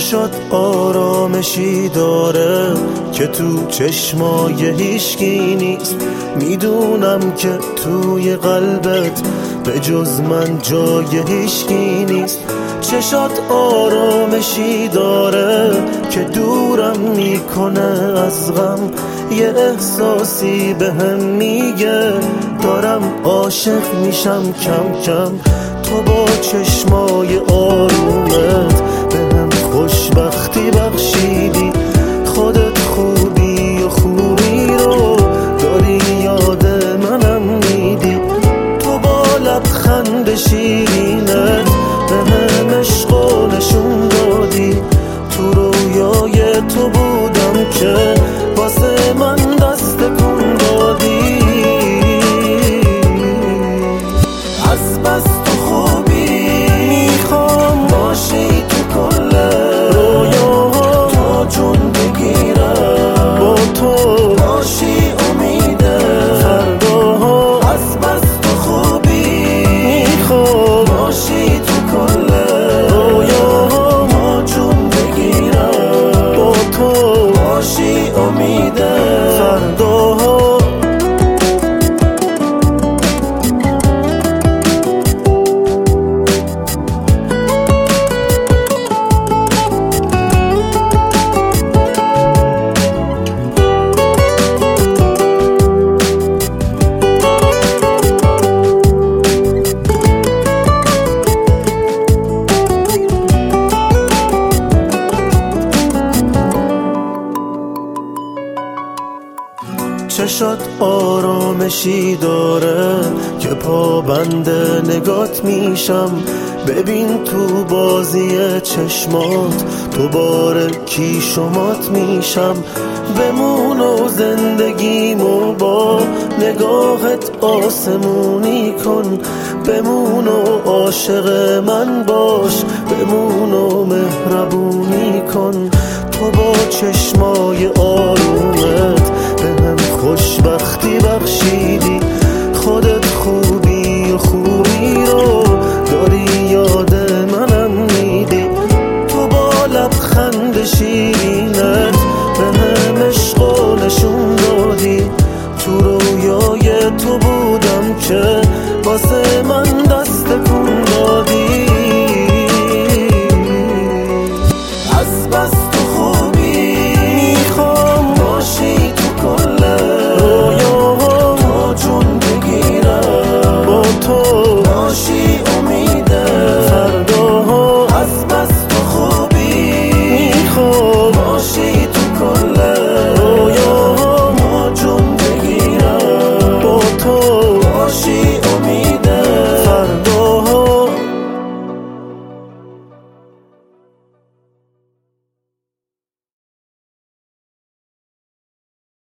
چشات آرامشی داره که تو چشمای هیچکی نیست. میدونم که توی قلبت به جز من جای هیچکی نیست. چشات آرامشی داره که دورم میکنه از غم. یه احساسی بهم میگه دارم عاشق میشم کم کم. تو با چشمای آرومت بهم خوشبختی بخشیدی. خودت خوبی و خوبی رو داری یاد منم میدی. تو با لبخند شیرینت بهم عشقو نشون دادی. تو رویای تو بودم که واسه من دست کن دادی. از بس تو خوبی میخوام باشی تو کل رویاها. تو جون بگیرم با تو باشی امید فرداها. از بس تو خوبی میخوام باشی تو کل رویاها. ما جون بگیرم با تو باشی امید فرداها. چشات آرامشی داره که پابند نگات میشم. ببین تو بازی چشمات دوباره کی شمات میشم. بمون و زندگیمو با نگاهت آسمونی کن. بمون و عاشق من باش. بمون و مهربونی کن. تو با چشمای آرومت